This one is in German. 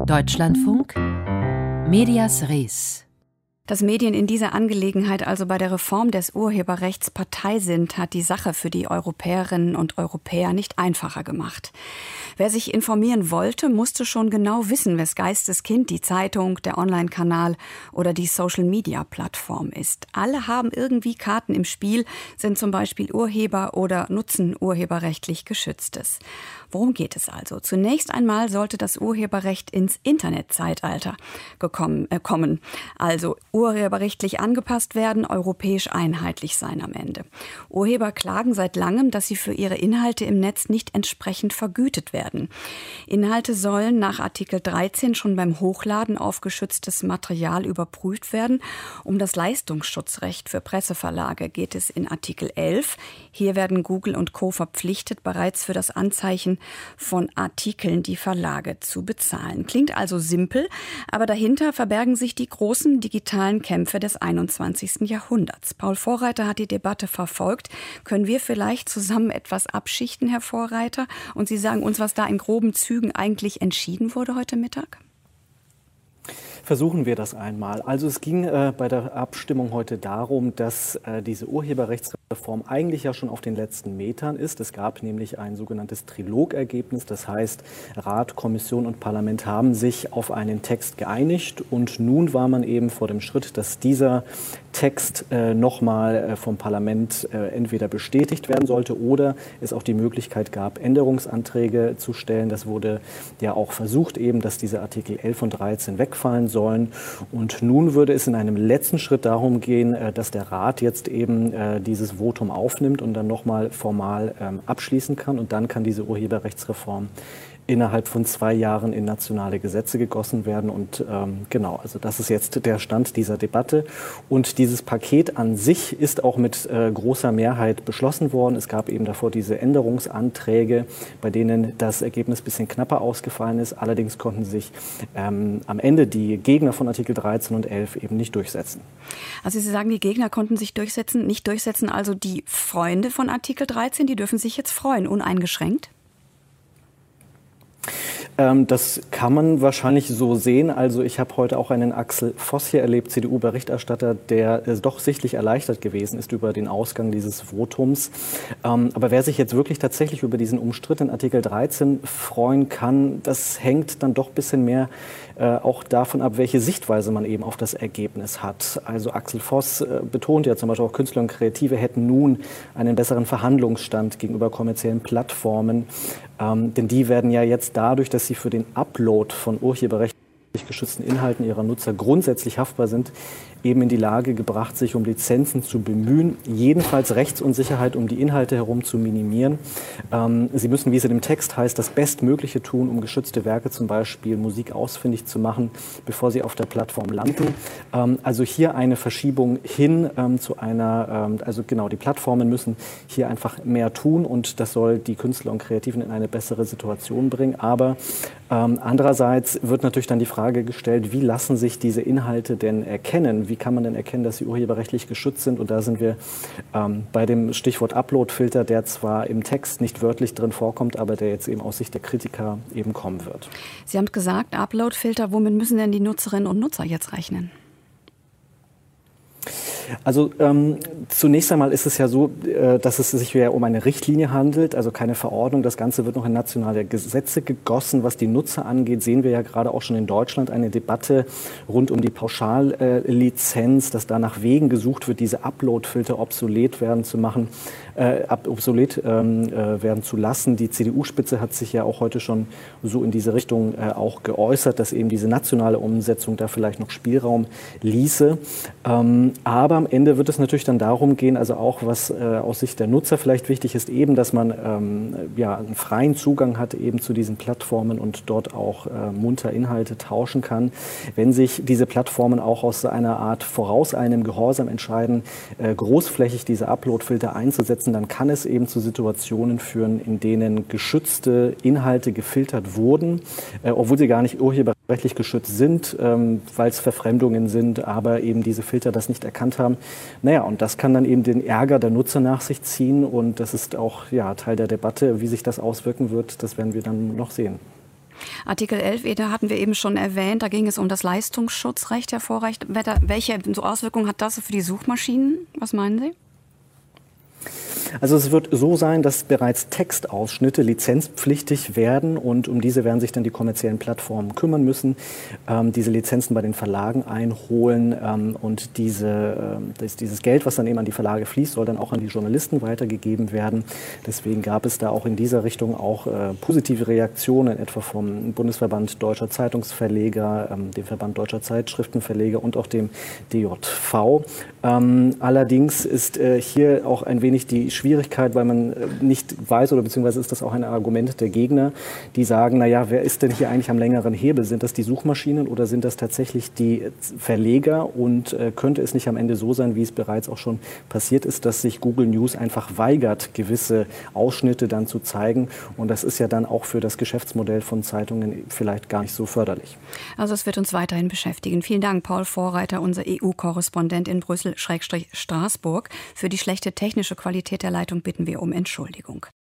Deutschlandfunk Medias Res. Dass Medien in dieser Angelegenheit also bei der Reform des Urheberrechts Partei sind, hat die Sache für die Europäerinnen und Europäer nicht einfacher gemacht. Wer sich informieren wollte, musste schon genau wissen, wes Geistes Kind die Zeitung, der Online-Kanal oder die Social-Media-Plattform ist. Alle haben irgendwie Karten im Spiel, sind zum Beispiel Urheber oder nutzen urheberrechtlich Geschütztes. Worum geht es also? Zunächst einmal sollte das Urheberrecht ins Internetzeitalter kommen. Also urheberrechtlich angepasst werden, europäisch einheitlich sein am Ende. Urheber klagen seit langem, dass sie für ihre Inhalte im Netz nicht entsprechend vergütet werden. Inhalte sollen nach Artikel 13 schon beim Hochladen auf geschütztes Material überprüft werden. Um das Leistungsschutzrecht für Presseverlage geht es in Artikel 11. Hier werden Google und Co. verpflichtet, bereits für das Anzeichen von Artikeln die Verlage zu bezahlen. Klingt also simpel, aber dahinter verbergen sich die großen digitalen Kämpfe des 21. Jahrhunderts. Paul Vorreiter hat die Debatte verfolgt. Können wir vielleicht zusammen etwas abschichten, Herr Vorreiter? Und Sie sagen uns, was da in groben Zügen eigentlich entschieden wurde heute Mittag? Versuchen wir das einmal. Also es ging bei der Abstimmung heute darum, dass diese Urheberrechtsreform eigentlich ja schon auf den letzten Metern ist. Es gab nämlich ein sogenanntes Trilogergebnis. Das heißt, Rat, Kommission und Parlament haben sich auf einen Text geeinigt. Und nun war man eben vor dem Schritt, dass dieser Text nochmal vom Parlament entweder bestätigt werden sollte oder es auch die Möglichkeit gab, Änderungsanträge zu stellen. Das wurde ja auch versucht, eben, dass diese Artikel 11 und 13 wegfallen sollen. Und nun würde es in einem letzten Schritt darum gehen, dass der Rat jetzt eben dieses Votum aufnimmt und dann nochmal formal abschließen kann. Und dann kann diese Urheberrechtsreform innerhalb von 2 Jahren in nationale Gesetze gegossen werden. Und genau, also das ist jetzt der Stand dieser Debatte. Und dieses Paket an sich ist auch mit großer Mehrheit beschlossen worden. Es gab eben davor diese Änderungsanträge, bei denen das Ergebnis ein bisschen knapper ausgefallen ist. Allerdings konnten sich am Ende die Gegner von Artikel 13 und 11 eben nicht durchsetzen. Also Sie sagen, die Gegner konnten sich nicht durchsetzen. Also die Freunde von Artikel 13, die dürfen sich jetzt freuen, uneingeschränkt? Das kann man wahrscheinlich so sehen. Also ich habe heute auch einen Axel Voss hier erlebt, CDU-Berichterstatter, der doch sichtlich erleichtert gewesen ist über den Ausgang dieses Votums. Aber wer sich jetzt wirklich tatsächlich über diesen umstrittenen Artikel 13 freuen kann, das hängt dann doch ein bisschen mehr auch davon ab, welche Sichtweise man eben auf das Ergebnis hat. Also Axel Voss betont ja zum Beispiel auch, Künstler und Kreative hätten nun einen besseren Verhandlungsstand gegenüber kommerziellen Plattformen. Denn die werden ja jetzt dadurch, dass sie für den Upload von urheberrechtlich geschützten Inhalten ihrer Nutzer grundsätzlich haftbar sind, eben in die Lage gebracht, sich um Lizenzen zu bemühen, jedenfalls Rechtsunsicherheit um die Inhalte herum zu minimieren. Sie müssen, wie es in dem Text heißt, das Bestmögliche tun, um geschützte Werke, zum Beispiel Musik, ausfindig zu machen, bevor sie auf der Plattform landen. Also hier eine Verschiebung hin zu einer, also genau, die Plattformen müssen hier einfach mehr tun und das soll die Künstler und Kreativen in eine bessere Situation bringen. Aber andererseits wird natürlich dann die Frage gestellt, wie lassen sich diese Inhalte denn erkennen? Wie kann man denn erkennen, dass sie urheberrechtlich geschützt sind? Und da sind wir bei dem Stichwort Uploadfilter, der zwar im Text nicht wörtlich drin vorkommt, aber der jetzt eben aus Sicht der Kritiker eben kommen wird. Sie haben gesagt, Uploadfilter, womit müssen denn die Nutzerinnen und Nutzer jetzt rechnen? Also zunächst einmal ist es ja so, dass es sich ja um eine Richtlinie handelt, also keine Verordnung. Das Ganze wird noch in nationale Gesetze gegossen. Was die Nutzer angeht, sehen wir ja gerade auch schon in Deutschland eine Debatte rund um die Pauschallizenz, dass da nach Wegen gesucht wird, diese Uploadfilter obsolet werden zu lassen. Die CDU-Spitze hat sich ja auch heute schon so in diese Richtung auch geäußert, dass eben diese nationale Umsetzung da vielleicht noch Spielraum ließe. Aber am Ende wird es natürlich dann darum gehen, also auch was aus Sicht der Nutzer vielleicht wichtig ist, eben, dass man einen freien Zugang hat eben zu diesen Plattformen und dort auch munter Inhalte tauschen kann. Wenn sich diese Plattformen auch aus einer Art vorauseilendem Gehorsam entscheiden, großflächig diese Uploadfilter einzusetzen, dann kann es eben zu Situationen führen, in denen geschützte Inhalte gefiltert wurden, obwohl sie gar nicht urheberrechtlich geschützt sind, weil es Verfremdungen sind, aber eben diese Filter das nicht erkannt haben. Naja, und das kann dann eben den Ärger der Nutzer nach sich ziehen und das ist auch Teil der Debatte. Wie sich das auswirken wird, das werden wir dann noch sehen. Artikel 11, da hatten wir eben schon erwähnt, da ging es um das Leistungsschutzrecht der Vorreiter. Welche Auswirkungen hat das für die Suchmaschinen? Was meinen Sie? Also es wird so sein, dass bereits Textausschnitte lizenzpflichtig werden und um diese werden sich dann die kommerziellen Plattformen kümmern müssen, diese Lizenzen bei den Verlagen einholen und dieses Geld, was dann eben an die Verlage fließt, soll dann auch an die Journalisten weitergegeben werden. Deswegen gab es da auch in dieser Richtung auch positive Reaktionen, etwa vom Bundesverband Deutscher Zeitungsverleger, dem Verband Deutscher Zeitschriftenverleger und auch dem DJV. Allerdings ist hier auch ein wenig die Schwierigkeit, weil man nicht weiß, oder beziehungsweise ist das auch ein Argument der Gegner, die sagen, naja, wer ist denn hier eigentlich am längeren Hebel? Sind das die Suchmaschinen oder sind das tatsächlich die Verleger? Und könnte es nicht am Ende so sein, wie es bereits auch schon passiert ist, dass sich Google News einfach weigert, gewisse Ausschnitte dann zu zeigen? Und das ist ja dann auch für das Geschäftsmodell von Zeitungen vielleicht gar nicht so förderlich. Also es wird uns weiterhin beschäftigen. Vielen Dank, Paul Vorreiter, unser EU-Korrespondent in Brüssel-Straßburg. Für die schlechte technische Qualität der Leitung bitten wir um Entschuldigung.